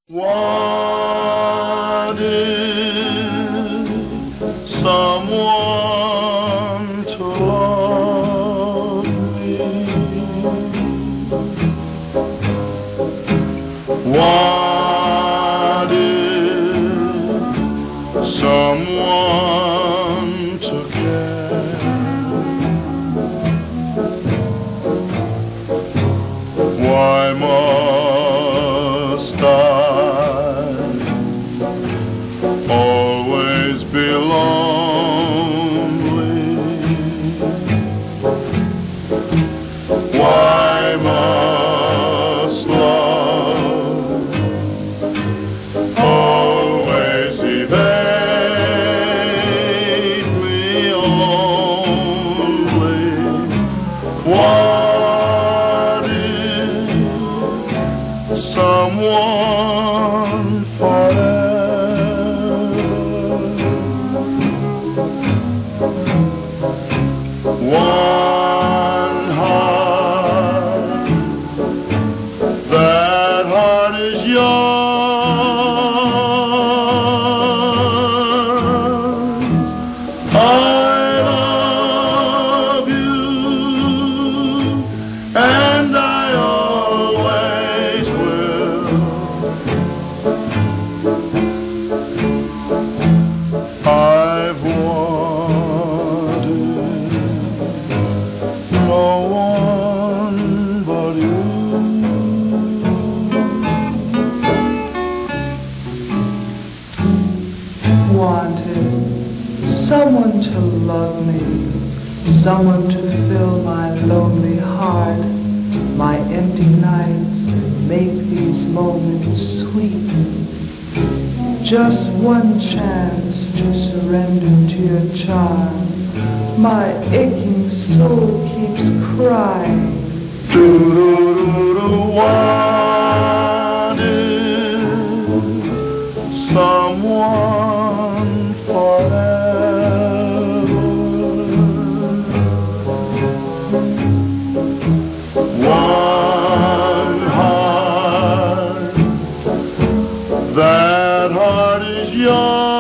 What if someone to love me? What if someone to care? Why must I always be lonely? Why must love always evade me only? What if someone forever? One heart, that heart is yours. I love you, and I always will. I've wanted no one but you. Wanted someone to love me, someone to fill my lonely heart, my empty nights, make these moments sweet. Just one chance to surrender to your charm. My aching soul keeps crying. Do-do-do-do, what if someone forever? One heart, that heart is yours.